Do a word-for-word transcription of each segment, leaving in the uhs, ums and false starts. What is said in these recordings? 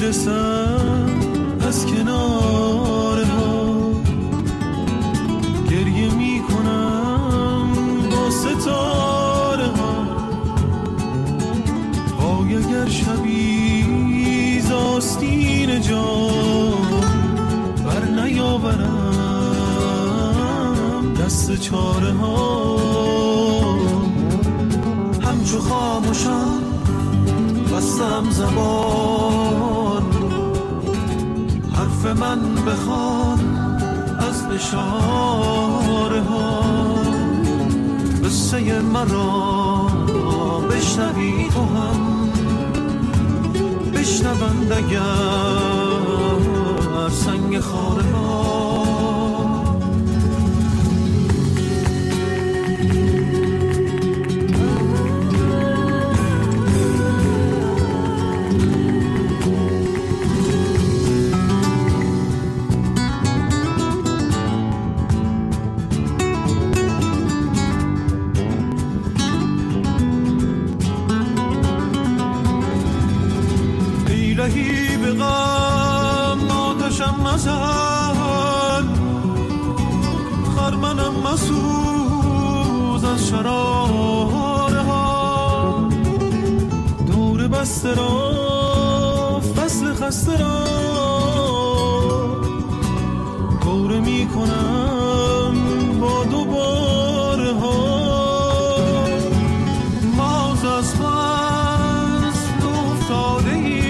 میرسم از کناره ها، گریه میکنم با ستاره ها. وای اگر شبی ز آستین جان بر نیاورم دست چاره ها. همچو خاموشم بستم زبان، حرف من بخوان از اشاره ها. قصه مرا بشنوی تو هم، بشنوند اگر سنگ خاره ها. الهی به غم آتشم مزن، خرمنم مسوز از شراره ها. دور بسته را فصل خسته را کوره می کنم با دوباره ها. ماز از پس افتاده ای،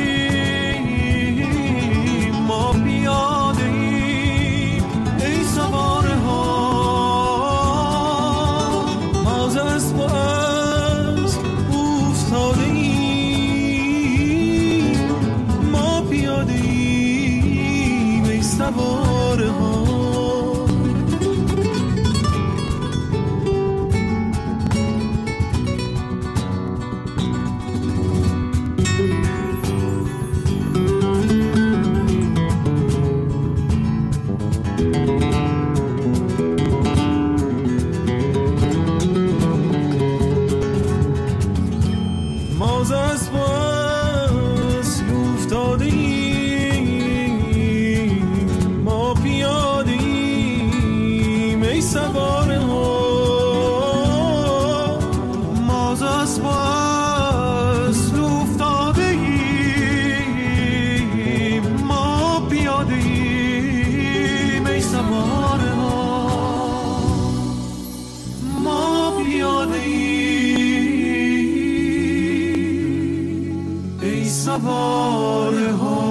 سواره ها. ماز از پس افتاده ای، سواره ها. ماز از پس افتاده ایم، ما پیاده ایم ای سواره ها. ما پیاده ایم ای سواره ها.